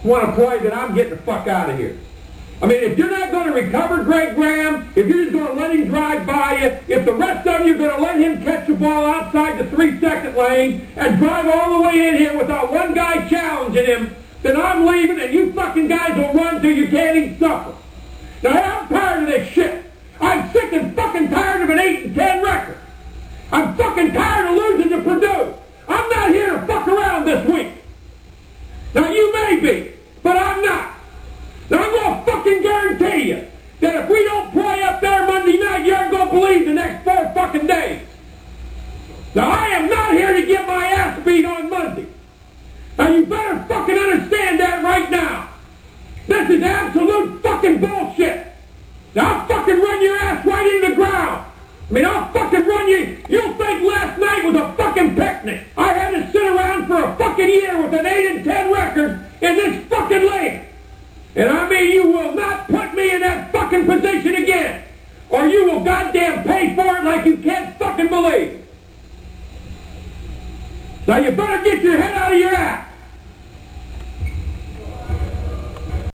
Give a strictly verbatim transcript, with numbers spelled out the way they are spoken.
want to play, then I'm getting the fuck out of here. I mean, if you're not going to recover Greg Graham, if you're just going to let him drive by you, if the rest of you are going to let him catch the ball outside the three-second lane and drive all the way in here without one guy challenging him, then I'm leaving, and you fucking guys will run till you can't even suffer. Now, I'm tired of this shit. I'm sick and fucking tired of an eight and ten record. I'm fucking tired of losing to Purdue. I'm not here to fuck around this week. Now, you may be, but I'm not. Now, I'm going to fucking guarantee you that if we don't play up there Monday night, you aren't going to believe the next four fucking days. Now, I am not here to get my ass beat on Monday. Now, you better fucking understand that right now. This is absolute fucking bullshit. Now, I'll fucking run your ass right into the ground. I mean, I'll fucking run you. You'll think last night was a fucking picnic. I had to sit around for a fucking year with an eight and ten record in this fucking league. And I mean, you will not put me in that fucking position again. Or you will goddamn pay for it like you can't fucking believe. Now, you better get your head out of your ass.